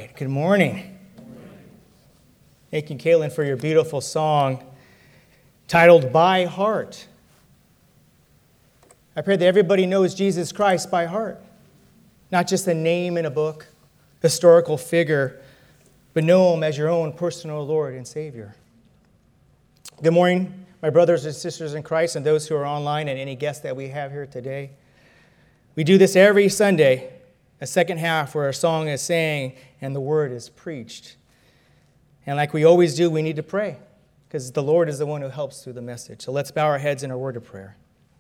right. Good morning. Thank you, Caitlin, for your beautiful song titled By Heart. I pray that everybody knows Jesus Christ by heart, not just a name in a book, historical figure, but know him as your own personal Lord and Savior. Good morning, my brothers and sisters in Christ and those who are online and any guests that we have here today. We do this every Sunday, a second half where a song is sang and the word is preached. And like we always do, we need to pray because the Lord is the one who helps through the message. So let's bow our heads in a word of prayer.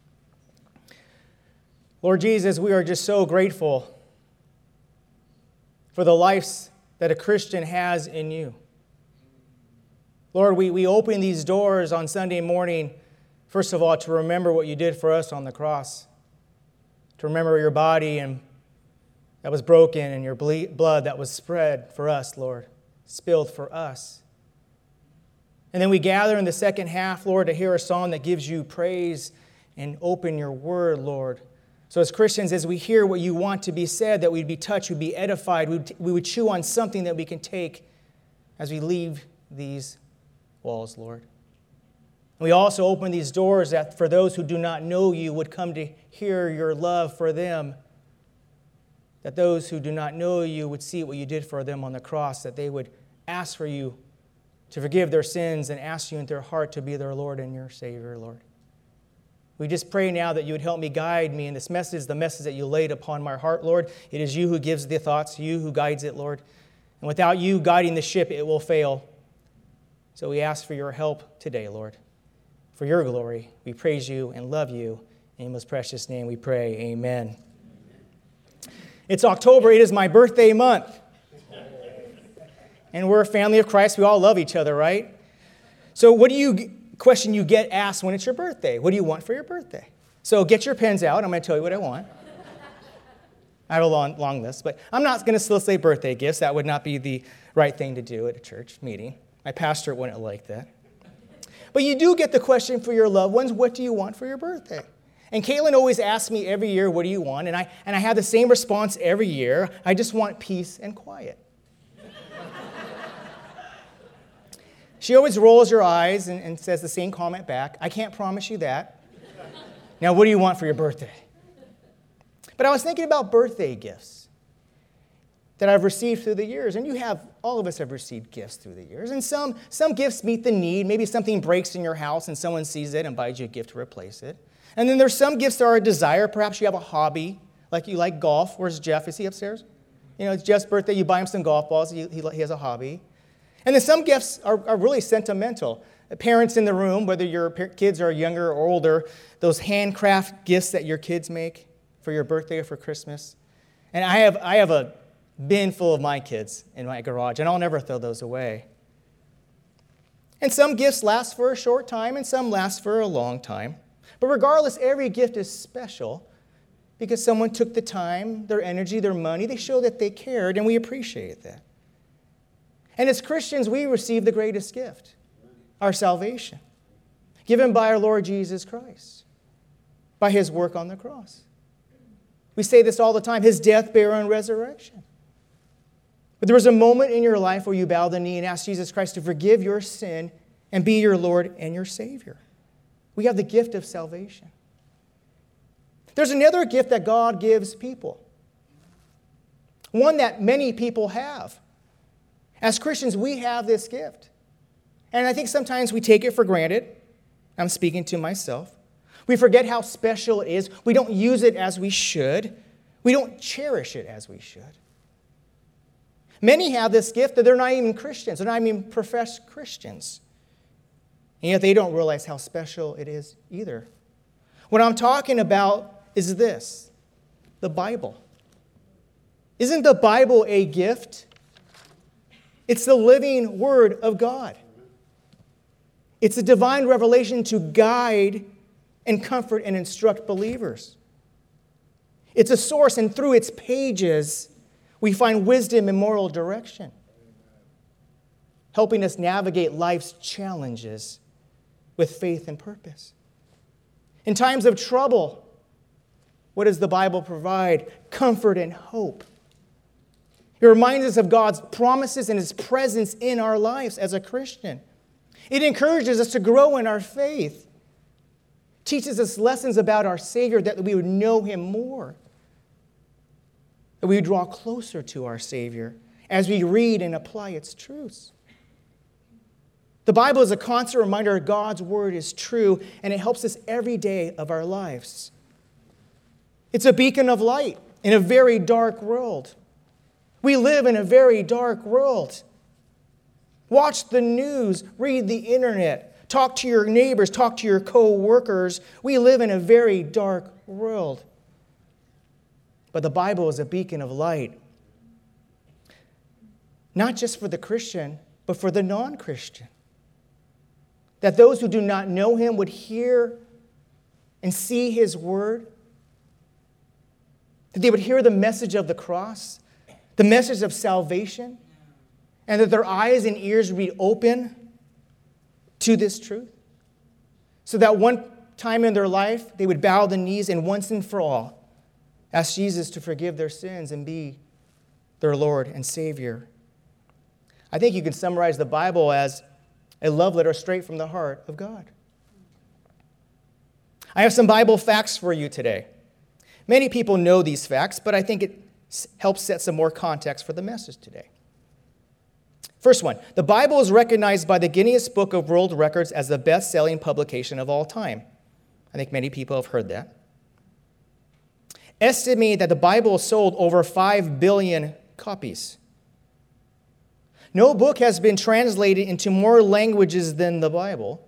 Lord Jesus, we are just so grateful for the lives that a Christian has in you. Lord, we open these doors on Sunday morning, first of all, to remember what you did for us on the cross, to remember your body and that was broken and your blood that was spread for us, Lord, spilled for us. And then we gather in the second half, Lord, to hear a song that gives you praise and open your word, Lord. So as Christians, as we hear what you want to be said, that we'd be touched, we'd be edified, we would chew on something that we can take as we leave these walls, Lord. And we also open these doors that for those who do not know you would come to hear your love for them, that those who do not know you would see what you did for them on the cross, that they would ask for you to forgive their sins and ask you in their heart to be their Lord and your Savior, Lord. We just pray now that you would help me guide me in this message, the message that you laid upon my heart, Lord. It is you who gives the thoughts, you who guides it, Lord. And without you guiding the ship, it will fail. So we ask for your help today, Lord. For your glory, we praise you and love you. In your most precious name we pray, amen. It's October. It is my birthday month. And we're a family of Christ. We all love each other, right? So question you get asked when it's your birthday? What do you want for your birthday? So get your pens out. I'm going to tell you what I want. I have a long list, but I'm not going to still say birthday gifts. That would not be the right thing to do at a church meeting. My pastor wouldn't like that. But you do get the question for your loved ones, what do you want for your birthday? And Caitlin always asks me every year, what do you want? And I have the same response every year. I just want peace and quiet. She always rolls her eyes and says the same comment back. I can't promise you that. Now, what do you want for your birthday? But I was thinking about birthday gifts that I've received through the years. And all of us have received gifts through the years. And some gifts meet the need. Maybe something breaks in your house and someone sees it and buys you a gift to replace it. And then there's some gifts that are a desire. Perhaps you have a hobby, like you like golf. Where's Jeff? Is he upstairs? You know, it's Jeff's birthday. You buy him some golf balls. He has a hobby. And then some gifts are really sentimental. Parents in the room, whether your kids are younger or older, those handcraft gifts that your kids make for your birthday or for Christmas. And I have a bin full of my kids in my garage, and I'll never throw those away. And some gifts last for a short time, and some last for a long time. But regardless, every gift is special because someone took the time, their energy, their money. They show that they cared, and we appreciate that. And as Christians, we receive the greatest gift, our salvation, given by our Lord Jesus Christ, by his work on the cross. We say this all the time, his death, burial, and resurrection. But there was a moment in your life where you bowed the knee and asked Jesus Christ to forgive your sin and be your Lord and your Savior. We have the gift of salvation. There's another gift that God gives people, one that many people have. As Christians, we have this gift. And I think sometimes we take it for granted. I'm speaking to myself. We forget how special it is. We don't use it as we should. We don't cherish it as we should. Many have this gift that they're not even Christians. They're not even professed Christians. And yet they don't realize how special it is either. What I'm talking about is this, the Bible. Isn't the Bible a gift? It's the living Word of God. It's a divine revelation to guide and comfort and instruct believers. It's a source, and through its pages, we find wisdom and moral direction, helping us navigate life's challenges with faith and purpose. In times of trouble, what does the Bible provide? Comfort and hope. It reminds us of God's promises and His presence in our lives as a Christian. It encourages us to grow in our faith. Teaches us lessons about our Savior that we would know Him more. That we would draw closer to our Savior as we read and apply its truths. The Bible is a constant reminder that God's Word is true, and it helps us every day of our lives. It's a beacon of light in a very dark world. We live in a very dark world. Watch the news, read the internet, talk to your neighbors, talk to your co-workers. We live in a very dark world. But the Bible is a beacon of light. Not just for the Christian, but for the non-Christian. That those who do not know Him would hear and see His Word. That they would hear the message of the cross, the message of salvation, and that their eyes and ears would be open to this truth. So that one time in their life, they would bow the knees and once and for all ask Jesus to forgive their sins and be their Lord and Savior. I think you can summarize the Bible as a love letter straight from the heart of God. I have some Bible facts for you today. Many people know these facts, but I think it helps set some more context for the message today. First one, the Bible is recognized by the Guinness Book of World Records as the best-selling publication of all time. I think many people have heard that. Estimate that the Bible sold over 5 billion copies. No book has been translated into more languages than the Bible.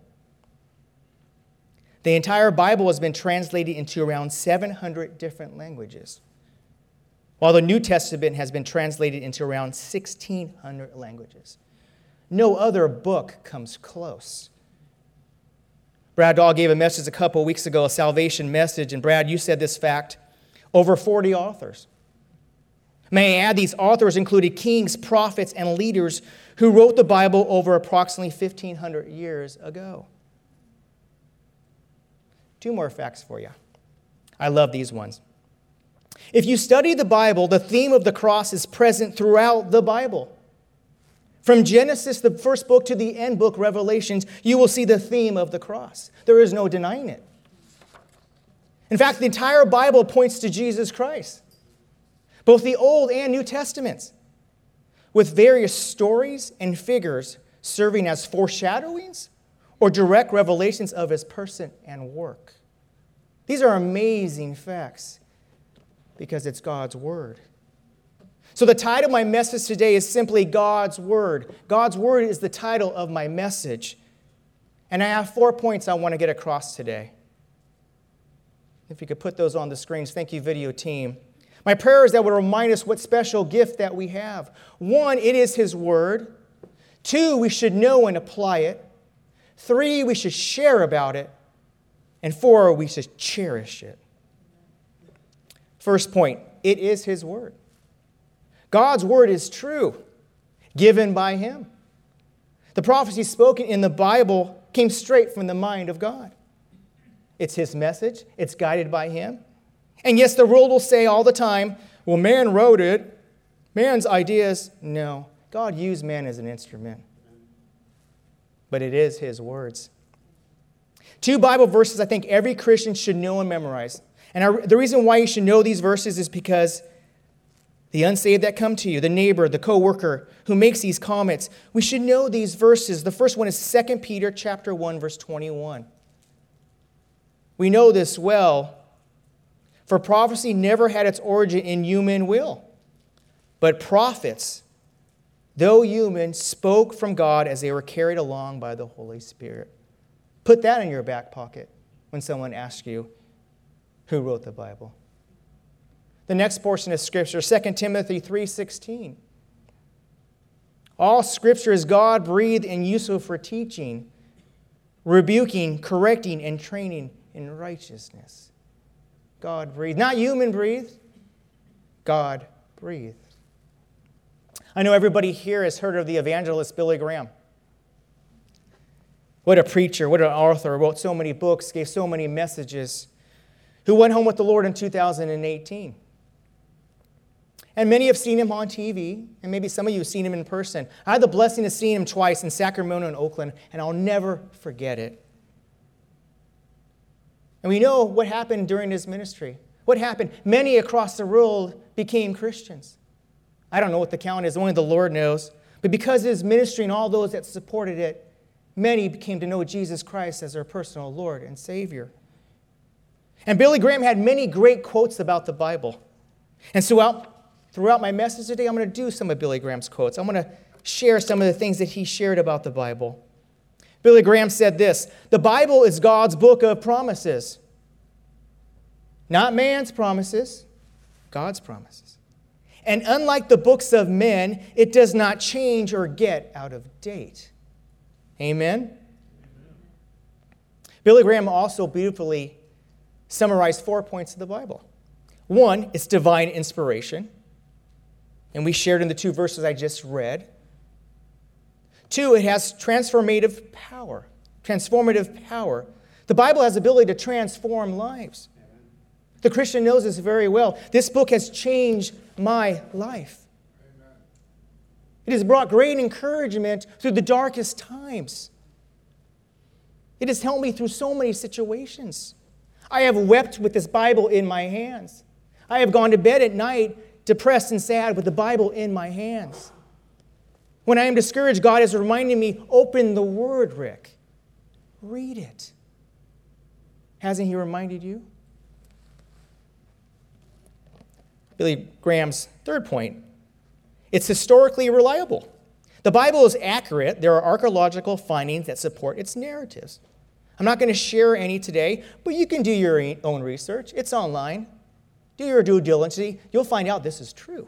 The entire Bible has been translated into around 700 different languages, while the New Testament has been translated into around 1,600 languages. No other book comes close. Brad Dahl gave a message a couple of weeks ago, a salvation message, and Brad, you said this fact, over 40 authors. May I add, these authors included kings, prophets, and leaders who wrote the Bible over approximately 1,500 years ago. 2 more facts for you. I love these ones. If you study the Bible, the theme of the cross is present throughout the Bible. From Genesis, the first book, to the end book, Revelations, you will see the theme of the cross. There is no denying it. In fact, the entire Bible points to Jesus Christ. Both the Old and New Testaments, with various stories and figures serving as foreshadowings or direct revelations of His person and work. These are amazing facts because it's God's Word. So the title of my message today is simply God's Word. God's Word is the title of my message. And I have 4 points I want to get across today. If you could put those on the screens. Thank you, video team. My prayer is that would remind us what special gift that we have. 1, it is His Word. 2, we should know and apply it. 3, we should share about it. And 4, we should cherish it. First point, it is His Word. God's Word is true, given by Him. The prophecies spoken in the Bible came straight from the mind of God. It's His message. It's guided by Him. And yes, the world will say all the time, well, man wrote it. Man's ideas. No, God used man as an instrument. But it is His words. 2 Bible verses I think every Christian should know and memorize. And the reason why you should know these verses is because the unsaved that come to you, the neighbor, the co-worker who makes these comments, we should know these verses. The first one is 2 Peter chapter 1, verse 21. We know this well. For prophecy never had its origin in human will, but prophets, though human, spoke from God as they were carried along by the Holy Spirit. Put that in your back pocket when someone asks you who wrote the Bible. The next portion of Scripture, 2 Timothy 3:16. All Scripture is God-breathed and useful for teaching, rebuking, correcting, and training in righteousness. God-breathed. Not human-breathed. God-breathed. I know everybody here has heard of the evangelist Billy Graham. What a preacher, what an author, wrote so many books, gave so many messages, who went home with the Lord in 2018. And many have seen him on TV, and maybe some of you have seen him in person. I had the blessing of seeing him twice in Sacramento and Oakland, and I'll never forget it. And we know what happened during his ministry. What happened? Many across the world became Christians. I don't know what the count is, only the Lord knows. But because of his ministry and all those that supported it, many came to know Jesus Christ as their personal Lord and Savior. And Billy Graham had many great quotes about the Bible. And so throughout my message today, I'm going to do some of Billy Graham's quotes. I'm going to share some of the things that he shared about the Bible. Billy Graham said this: "The Bible is God's book of promises. Not man's promises, God's promises. And unlike the books of men, it does not change or get out of date." Amen? Billy Graham also beautifully summarized 4 points of the Bible. One, it's divine inspiration. And we shared in the 2 verses I just read. 2, it has transformative power. Transformative power. The Bible has the ability to transform lives. The Christian knows this very well. This book has changed my life. Amen. It has brought great encouragement through the darkest times. It has helped me through so many situations. I have wept with this Bible in my hands. I have gone to bed at night depressed and sad with the Bible in my hands. When I am discouraged, God is reminding me, open the Word, Rick. Read it. Hasn't He reminded you? Billy Graham's 3rd point, it's historically reliable. The Bible is accurate. There are archaeological findings that support its narratives. I'm not going to share any today, but you can do your own research. It's online. Do your due diligence. You'll find out this is true.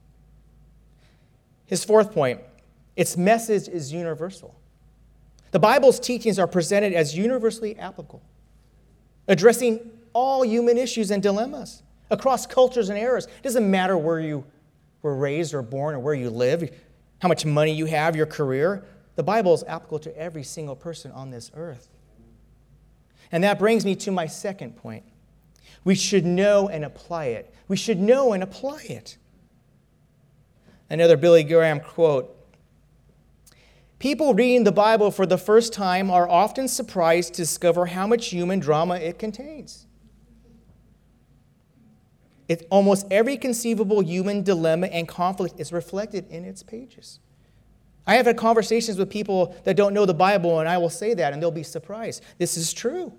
His 4th point, its message is universal. The Bible's teachings are presented as universally applicable, addressing all human issues and dilemmas across cultures and eras. It doesn't matter where you were raised or born or where you live, how much money you have, your career. The Bible is applicable to every single person on this earth. And that brings me to my 2nd point. We should know and apply it. We should know and apply it. Another Billy Graham quote: "People reading the Bible for the first time are often surprised to discover how much human drama it contains. Almost every conceivable human dilemma and conflict is reflected in its pages." I have had conversations with people that don't know the Bible, and I will say that, and they'll be surprised. This is true.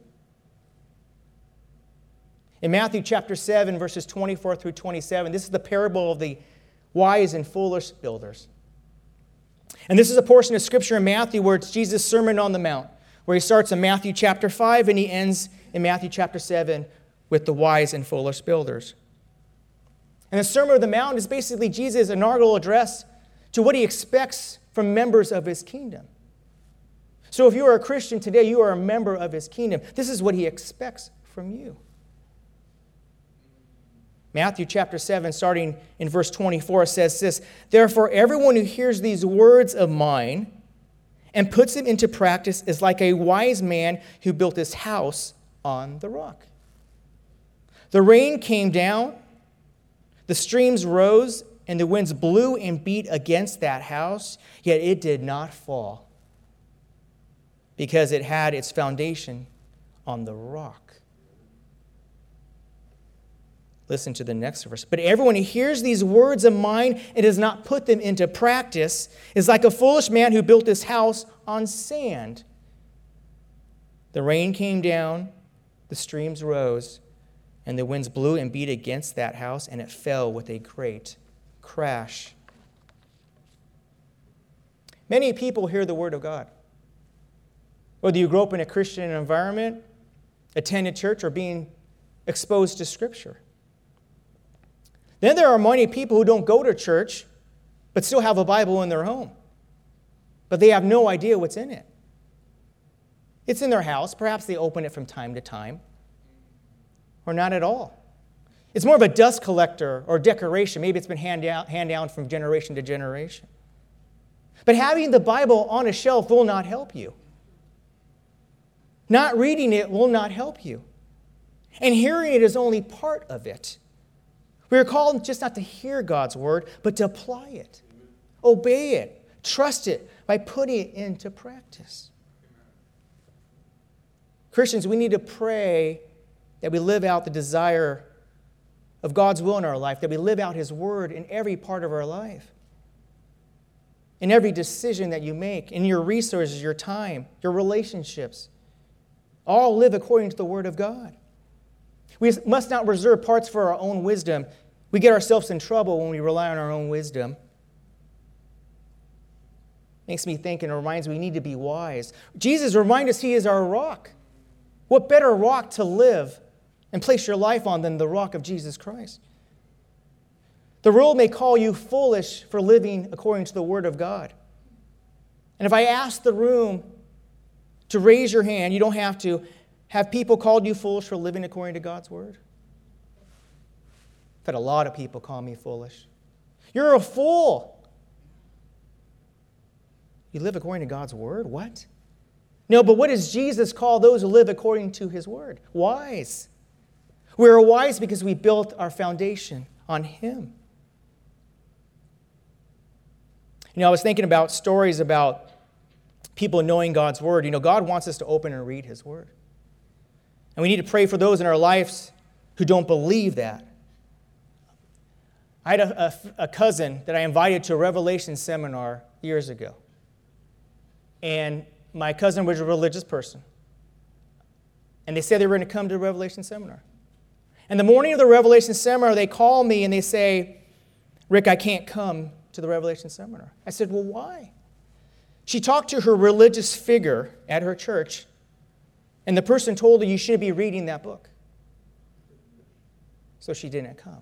In Matthew chapter 7, verses 24 through 27, this is the parable of the wise and foolish builders. And this is a portion of Scripture in Matthew where it's Jesus' Sermon on the Mount, where he starts in Matthew chapter 5 and he ends in Matthew chapter 7 with the wise and foolish builders. And the Sermon on the Mount is basically Jesus' inaugural address to what he expects from members of his kingdom. So if you are a Christian today, you are a member of his kingdom. This is what he expects from you. Matthew chapter 7, starting in verse 24, says this: "Therefore, everyone who hears these words of mine and puts them into practice is like a wise man who built his house on the rock. The rain came down, the streams rose, and the winds blew and beat against that house, yet it did not fall, because it had its foundation on the rock." Listen to the next verse. "But everyone who hears these words of mine and does not put them into practice is like a foolish man who built his house on sand. The rain came down, the streams rose, and the winds blew and beat against that house, and it fell with a great crash." Many people hear the word of God. Whether you grew up in a Christian environment, attended church, or being exposed to Scripture. Then there are many people who don't go to church, but still have a Bible in their home. But they have no idea what's in it. It's in their house. Perhaps they open it from time to time. Or not at all. It's more of a dust collector or decoration. Maybe it's been handed down from generation to generation. But having the Bible on a shelf will not help you. Not reading it will not help you. And hearing it is only part of it. We are called just not to hear God's word, but to apply it, obey it, trust it by putting it into practice. Christians, we need to pray that we live out the desire of God's will in our life, that we live out His word in every part of our life. In every decision that you make, in your resources, your time, your relationships, all live according to the Word of God. We must not reserve parts for our own wisdom. We get ourselves in trouble when we rely on our own wisdom. Makes me think and reminds me we need to be wise. Jesus reminds us He is our rock. What better rock to live and place your life on than the rock of Jesus Christ? The world may call you foolish for living according to the Word of God. And if I ask the room to raise your hand, you don't have to, have people called you foolish for living according to God's Word? I've had a lot of people call me foolish. You're a fool. You live according to God's Word? What? No, but what does Jesus call those who live according to His Word? Wise. We're wise because we built our foundation on Him. I was thinking about stories about people knowing God's Word. God wants us to open and read His Word. And we need to pray for those in our lives who don't believe that. I had a cousin that I invited to a Revelation seminar years ago. And my cousin was a religious person. And they said they were going to come to the Revelation seminar. And the morning of the Revelation seminar, they call me and they say, Rick, I can't come to the Revelation seminar. I said, well, why? She talked to her religious figure at her church, and the person told her you should be reading that book. So she didn't come.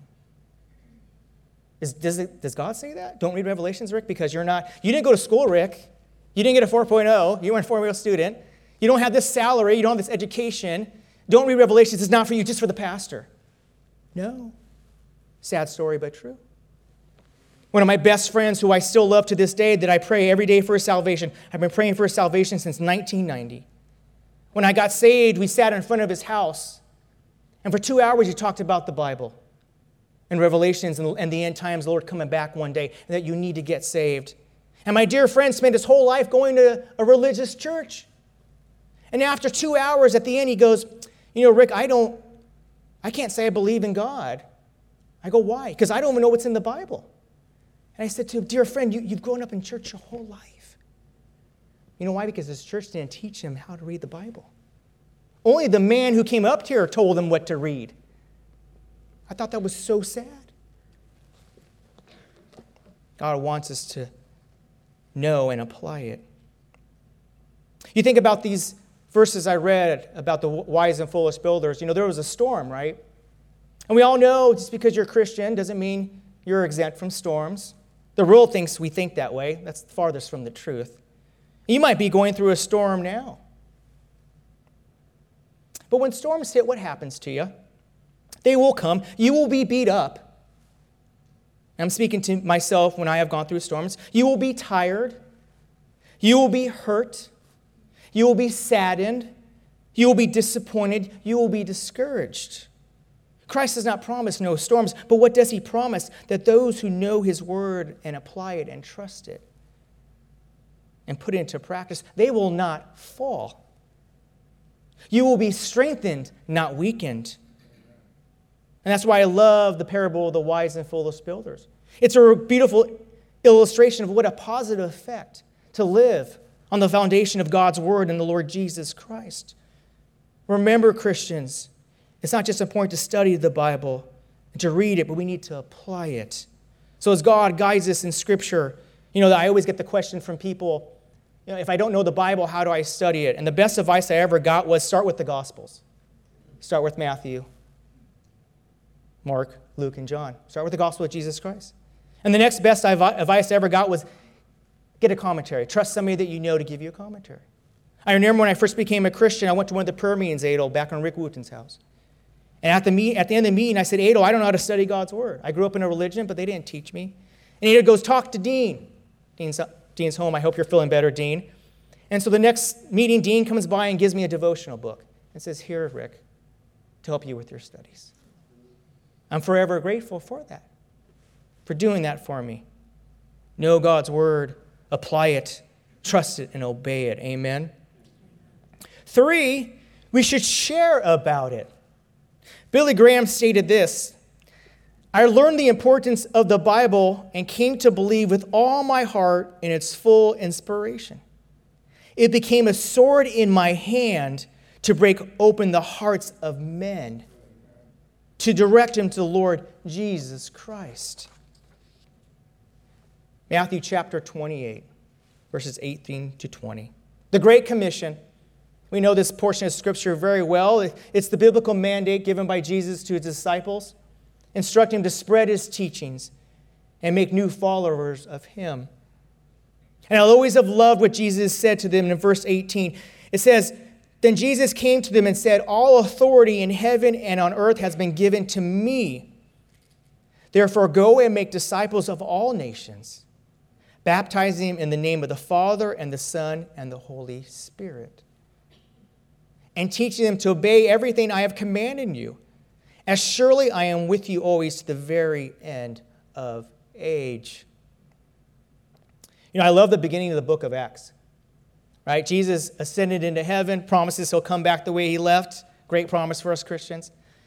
Does God say that? Don't read Revelations, Rick, because you didn't go to school, Rick. You didn't get a 4.0. You weren't a 4.0 student. You don't have this salary. You don't have this education. Don't read Revelations. It's not for you, just for the pastor. No. Sad story, but true. One of my best friends, who I still love to this day, that I pray every day for his salvation. I've been praying for his salvation since 1990. When I got saved, we sat in front of his house, and for 2 hours he talked about the Bible and Revelations and the end times, the Lord coming back one day, and that you need to get saved. And my dear friend spent his whole life going to a religious church. And after 2 hours at the end, he goes, Rick, I can't say I believe in God. I go, why? Because I don't even know what's in the Bible. And I said to him, dear friend, you've grown up in church your whole life. You know why? Because his church didn't teach him how to read the Bible. Only the man who came up here told him what to read. I thought that was so sad. God wants us to know and apply it. You think about these verses I read about the wise and foolish builders. There was a storm, right? And we all know just because you're a Christian doesn't mean you're exempt from storms. The world thinks we think that way. That's farthest from the truth. You might be going through a storm now. But when storms hit, what happens to you? They will come. You will be beat up. I'm speaking to myself when I have gone through storms. You will be tired. You will be hurt. You will be saddened. You will be disappointed. You will be discouraged. Christ does not promise no storms, but what does He promise? That those who know His word and apply it and trust it and put it into practice, they will not fall. You will be strengthened, not weakened. And that's why I love the parable of the wise and foolish builders. It's a beautiful illustration of what a positive effect to live on the foundation of God's word and the Lord Jesus Christ. Remember, Christians, it's not just important to study the Bible and to read it, but we need to apply it. So as God guides us in Scripture, I always get the question from people, if I don't know the Bible, how do I study it? And the best advice I ever got was start with the Gospels. Start with Matthew, Mark, Luke, and John. Start with the Gospel of Jesus Christ. And the next best advice I ever got was get a commentary. Trust somebody that you know to give you a commentary. I remember when I first became a Christian, I went to one of the prayer meetings, Adel, back on Rick Wooten's house. And at the end of the meeting, I said, Adel, I don't know how to study God's word. I grew up in a religion, but they didn't teach me. And Adel goes, talk to Dean. Dean's home. I hope you're feeling better, Dean. And so the next meeting, Dean comes by and gives me a devotional book and says, here, Rick, to help you with your studies. I'm forever grateful for that, for doing that for me. Know God's word, apply it, trust it, and obey it. Amen. 3, we should share about it. Billy Graham stated this: I learned the importance of the Bible and came to believe with all my heart in its full inspiration. It became a sword in my hand to break open the hearts of men, to direct them to the Lord Jesus Christ. Matthew chapter 28, verses 18 to 20. The Great Commission. We know this portion of Scripture very well. It's the biblical mandate given by Jesus to his disciples, instructing them to spread his teachings and make new followers of him. And I'll always have loved what Jesus said to them in verse 18. It says, Then Jesus came to them and said, All authority in heaven and on earth has been given to me. Therefore go and make disciples of all nations, baptizing them in the name of the Father and the Son and the Holy Spirit, and teaching them to obey everything I have commanded you. As surely I am with you always to the very end of age. You know, I love the beginning of the book of Acts. Right? Jesus ascended into heaven, promises he'll come back the way he left. Great promise for us Christians.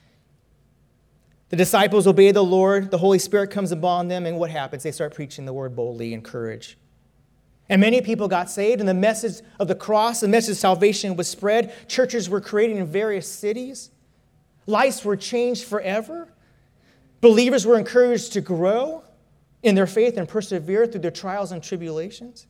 The disciples obey the Lord. The Holy Spirit comes upon them, and what happens? They start preaching the word boldly in courage. And many people got saved, and the message of the cross, the message of salvation was spread. Churches were created in various cities. Lives were changed forever. Believers were encouraged to grow in their faith and persevere through their trials and tribulations.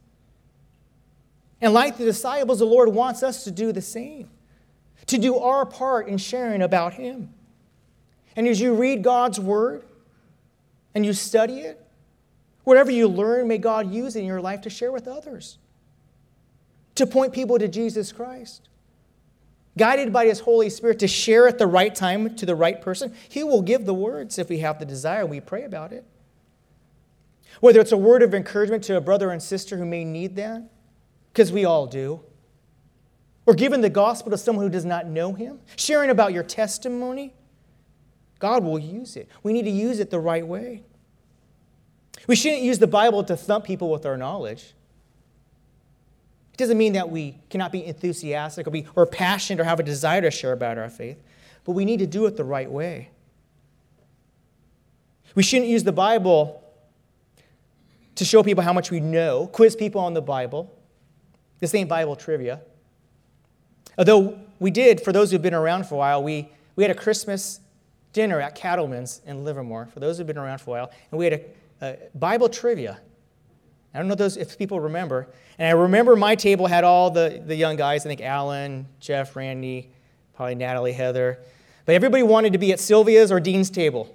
And like the disciples, the Lord wants us to do the same, to do our part in sharing about him. And as you read God's word and you study it, whatever you learn, may God use in your life to share with others, to point people to Jesus Christ. Guided by his Holy Spirit to share at the right time to the right person, he will give the words if we have the desire, we pray about it. Whether it's a word of encouragement to a brother and sister who may need that, because we all do. Or giving the gospel to someone who does not know him, sharing about your testimony, God will use it. We need to use it the right way. We shouldn't use the Bible to thump people with our knowledge. It doesn't mean that we cannot be enthusiastic or passionate or have a desire to share about our faith, but we need to do it the right way. We shouldn't use the Bible to show people how much we know, quiz people on the Bible. This ain't Bible trivia. Although we did, for those who've been around for a while, we had a Christmas dinner at Cattleman's in Livermore, for those who've been around for a while, and we had a Bible trivia. I don't know if people remember. And I remember my table had all the young guys, I think Alan, Jeff, Randy, probably Natalie, Heather. But everybody wanted to be at Sylvia's or Dean's table.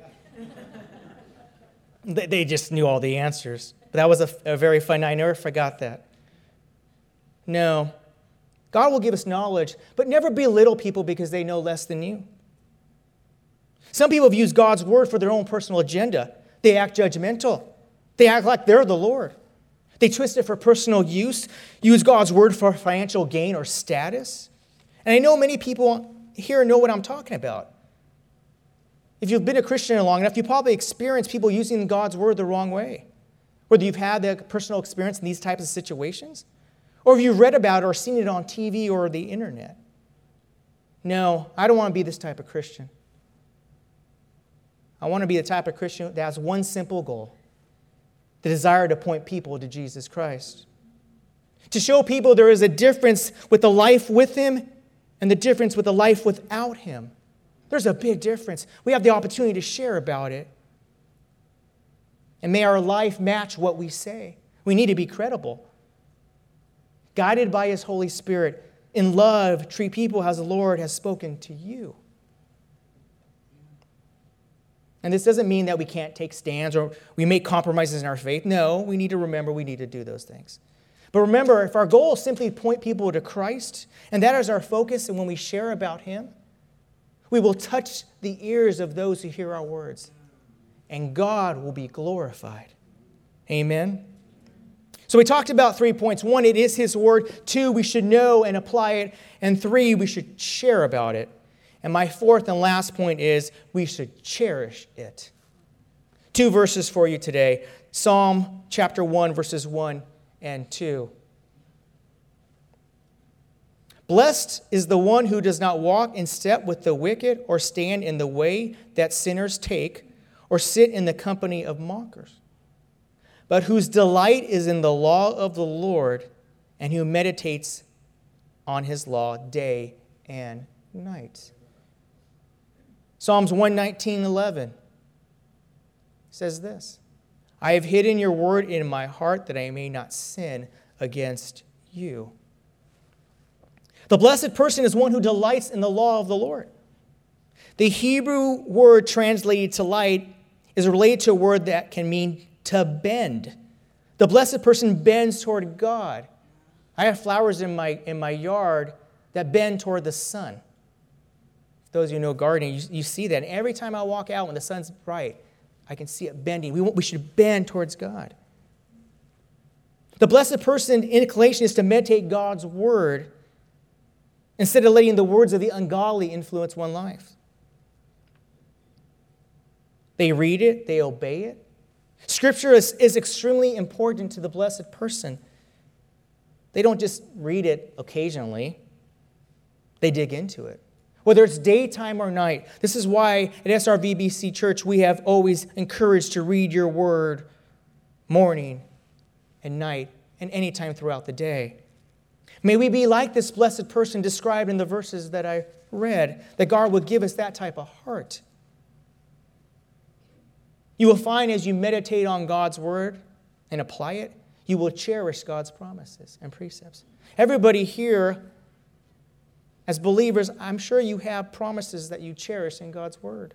They just knew all the answers. But that was a very fun night. I never forgot that. No. God will give us knowledge, but never belittle people because they know less than you. Some people have used God's word for their own personal agenda. They act judgmental. They act like they're the Lord. They twist it for personal use God's word for financial gain or status. And I know many people here know what I'm talking about. If you've been a Christian long enough, you probably experienced people using God's word the wrong way. Whether you've had that personal experience in these types of situations, or if you've read about it or seen it on TV or the internet. No, I don't want to be this type of Christian. I want to be the type of Christian that has one simple goal: the desire to point people to Jesus Christ. To show people there is a difference with the life with him and the difference with the life without him. There's a big difference. We have the opportunity to share about it. And may our life match what we say. We need to be credible. Guided by his Holy Spirit, in love, treat people as the Lord has spoken to you. And this doesn't mean that we can't take stands or we make compromises in our faith. No, we need to remember we need to do those things. But remember, if our goal is simply to point people to Christ, and that is our focus, and when we share about him, we will touch the ears of those who hear our words, and God will be glorified. Amen? So we talked about 3 points. 1, it is his word. 2, we should know and apply it. And 3, we should share about it. And my fourth and last point is we should cherish it. 2 verses for you today. Psalm chapter 1, verses 1 and 2. Blessed is the one who does not walk in step with the wicked, or stand in the way that sinners take, or sit in the company of mockers, but whose delight is in the law of the Lord, and who meditates on his law day and night. Psalms 119:11 says this, I have hidden your word in my heart that I may not sin against you. The blessed person is one who delights in the law of the Lord. The Hebrew word translated to light is related to a word that can mean to bend. The blessed person bends toward God. I have flowers in my yard that bend toward the sun. For those of you who know gardening, you see that. And every time I walk out when the sun's bright, I can see it bending. We should bend towards God. The blessed person's inclination is to meditate God's word instead of letting the words of the ungodly influence one's life. They read it, they obey it. Scripture is extremely important to the blessed person. They don't just read it occasionally. They dig into it. Whether it's daytime or night. This is why at SRVBC Church we have always encouraged to read your word morning and night and any time throughout the day. May we be like this blessed person described in the verses that I read, that God would give us that type of heart. You will find as you meditate on God's word and apply it, you will cherish God's promises and precepts. Everybody here, as believers, I'm sure you have promises that you cherish in God's word.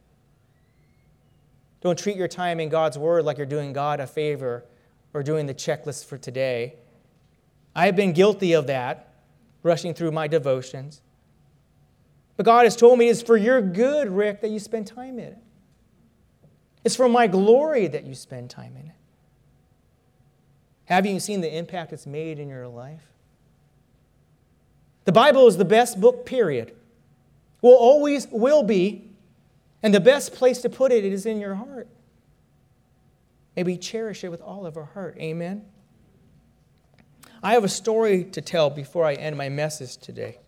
Don't treat your time in God's word like you're doing God a favor or doing the checklist for today. I have been guilty of that, rushing through my devotions. But God has told me it's for your good, Rick, that you spend time in it. It's for my glory that you spend time in it. Have you seen the impact it's made in your life? The Bible is the best book, period. Always will be. And the best place to put it is in your heart. May we cherish it with all of our heart. Amen? I have a story to tell before I end my message today.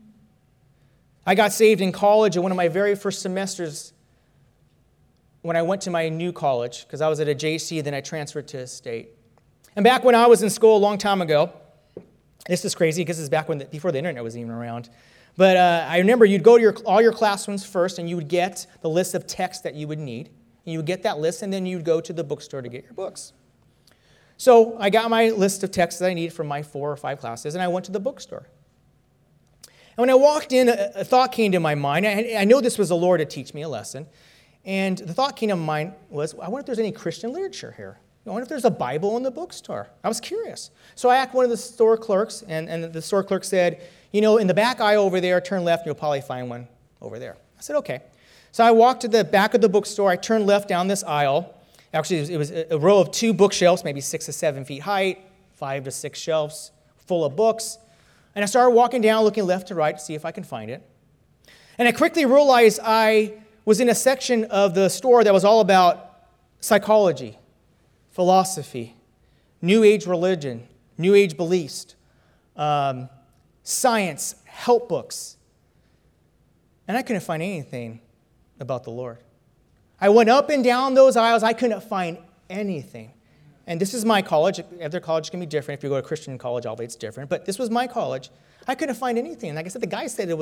I got saved in college in one of my very first semesters when I went to my new college, because I was at a JC, then I transferred to a state. And back when I was in school a long time ago, this is crazy because this is back before the internet was even around. But I remember you'd go to all your classrooms first, and you would get the list of texts that you would need. And you would get that list, and then you'd go to the bookstore to get your books. So I got my list of texts that I needed for my 4 or 5 classes, and I went to the bookstore. And when I walked in, a thought came to my mind. I know this was the Lord to teach me a lesson. And the thought came to my mind was, I wonder if there's any Christian literature here. I wonder if there's a Bible in the bookstore. I was curious. So I asked one of the store clerks, and the store clerk said, in the back aisle over there, turn left, and you'll probably find one over there. I said, okay. So I walked to the back of the bookstore. I turned left down this aisle. Actually, it was a row of 2 bookshelves, maybe 6 to 7 feet height, 5 to 6 shelves full of books. And I started walking down, looking left to right to see if I can find it. And I quickly realized I was in a section of the store that was all about psychology, philosophy, New Age religion, New Age beliefs, science, help books. And I couldn't find anything about the Lord. I went up and down those aisles. I couldn't find anything. And this is my college. Other colleges can be different. If you go to Christian college, obviously it's different. But this was my college. I couldn't find anything. Like I said, the guy said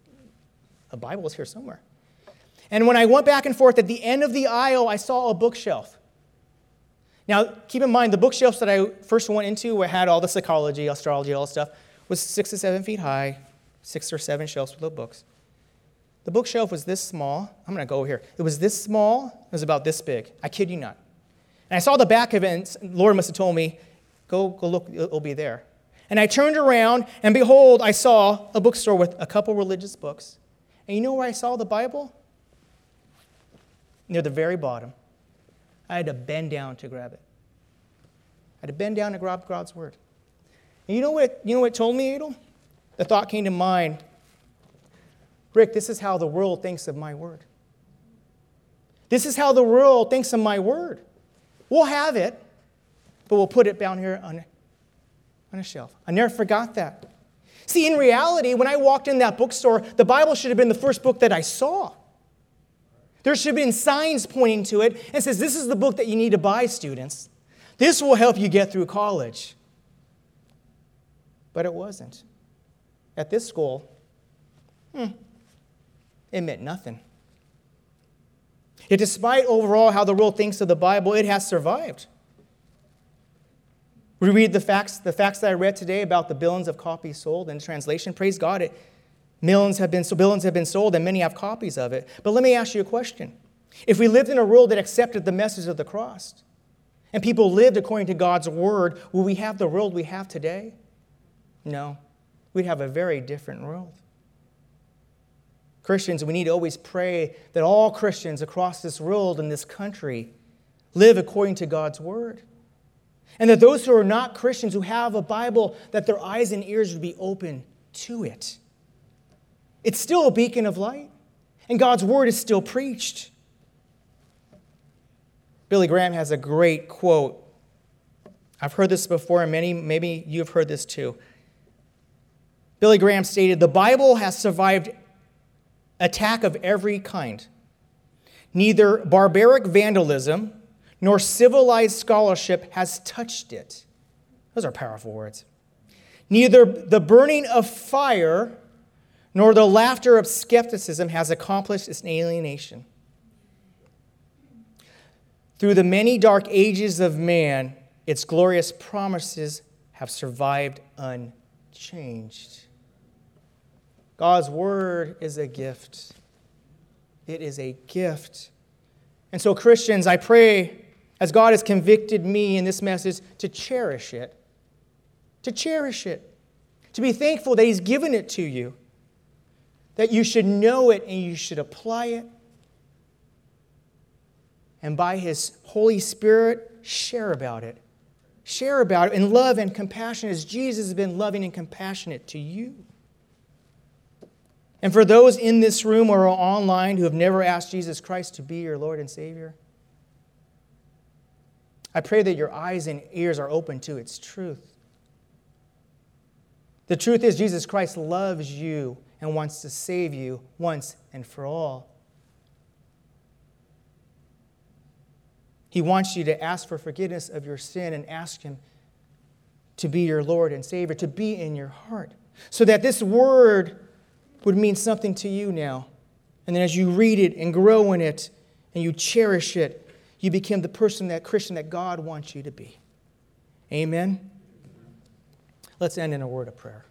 a Bible was here somewhere. And when I went back and forth, at the end of the aisle, I saw a bookshelf. Now, keep in mind, the bookshelves that I first went into had all the psychology, astrology, all that stuff, was 6 to 7 feet high, 6 or 7 shelves full of books. The bookshelf was this small. I'm going to go over here. It was this small. It was about this big. I kid you not. And I saw the back of it, and the Lord must have told me, go look, it'll be there. And I turned around, and behold, I saw a bookstore with a couple religious books. And you know where I saw the Bible? Near the very bottom. I had to bend down to grab it. I had to bend down to grab God's word. And you know what it told me, Adel? The thought came to mind. Rick, this is how the world thinks of my word. This is how the world thinks of my word. We'll have it, but we'll put it down here on a shelf. I never forgot that. See, in reality, when I walked in that bookstore, the Bible should have been the first book that I saw. There should have been signs pointing to it and says, this is the book that you need to buy, students. This will help you get through college. But it wasn't. At this school, it meant nothing. Yet despite overall how the world thinks of the Bible, it has survived. We read the facts that I read today about the billions of copies sold in translation. Praise God, billions have been sold and many have copies of it. But let me ask you a question. If we lived in a world that accepted the message of the cross and people lived according to God's word, will we have the world we have today? No. We'd have a very different world. Christians, we need to always pray that all Christians across this world and this country live according to God's word. And that those who are not Christians, who have a Bible, that their eyes and ears would be open to it. It's still a beacon of light, and God's word is still preached. Billy Graham has a great quote. I've heard this before, and maybe you've heard this too. Billy Graham stated, "The Bible has survived attack of every kind. Neither barbaric vandalism nor civilized scholarship has touched it." Those are powerful words. "Neither the burning of fire nor the laughter of skepticism has accomplished its alienation. Through the many dark ages of man, its glorious promises have survived unchanged." God's word is a gift. It is a gift. And so, Christians, I pray, as God has convicted me in this message, to cherish it. To cherish it. To be thankful that He's given it to you. That you should know it and you should apply it. And by His Holy Spirit, share about it. Share about it in love and compassion as Jesus has been loving and compassionate to you. And for those in this room or online who have never asked Jesus Christ to be your Lord and Savior, I pray that your eyes and ears are open to its truth. The truth is Jesus Christ loves you and wants to save you once and for all. He wants you to ask for forgiveness of your sin and ask Him to be your Lord and Savior, to be in your heart, so that this word would mean something to you now. And then as you read it and grow in it and you cherish it, you become the person, that Christian that God wants you to be. Amen? Let's end in a word of prayer.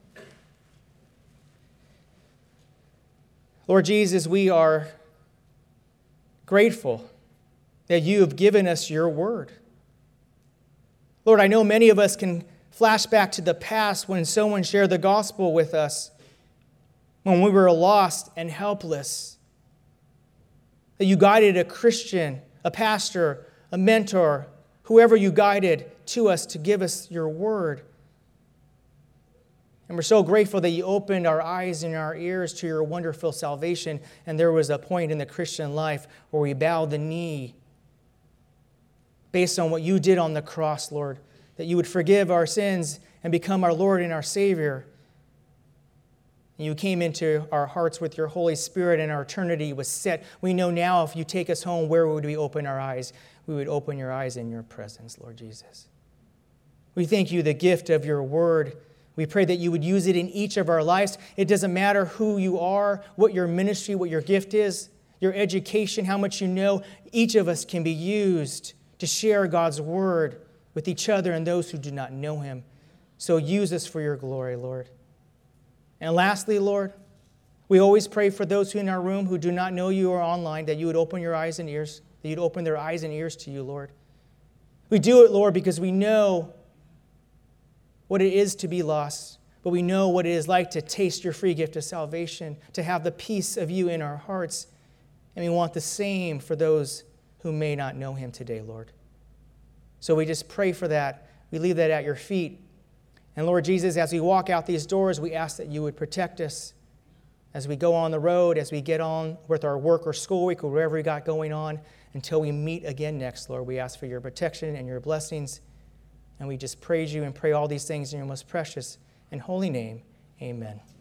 Lord Jesus, we are grateful that you have given us your word. Lord, I know many of us can flash back to the past when someone shared the gospel with us, when we were lost and helpless. That you guided a Christian, a pastor, a mentor, whoever you guided to us to give us your word. And we're so grateful that you opened our eyes and our ears to your wonderful salvation. And there was a point in the Christian life where we bowed the knee based on what you did on the cross, Lord, that you would forgive our sins and become our Lord and our Savior. And you came into our hearts with your Holy Spirit, and our eternity was set. We know now if you take us home, where would we open our eyes? We would open your eyes in your presence, Lord Jesus. We thank you, the gift of your word. We pray that you would use it in each of our lives. It doesn't matter who you are, what your ministry, what your gift is, your education, how much you know. Each of us can be used to share God's word with each other and those who do not know him. So use us for your glory, Lord. And lastly, Lord, we always pray for those who in our room who do not know you or online, that you would open your eyes and ears, that you'd open their eyes and ears to you, Lord. We do it, Lord, because we know what it is to be lost, but we know what it is like to taste your free gift of salvation, to have the peace of you in our hearts. And we want the same for those who may not know him today, Lord. So we just pray for that. We leave that at your feet. And Lord Jesus, as we walk out these doors, we ask that you would protect us as we go on the road, as we get on with our work or school week or whatever we got going on, until we meet again next, Lord. We ask for your protection and your blessings, and we just praise you and pray all these things in your most precious and holy name. Amen.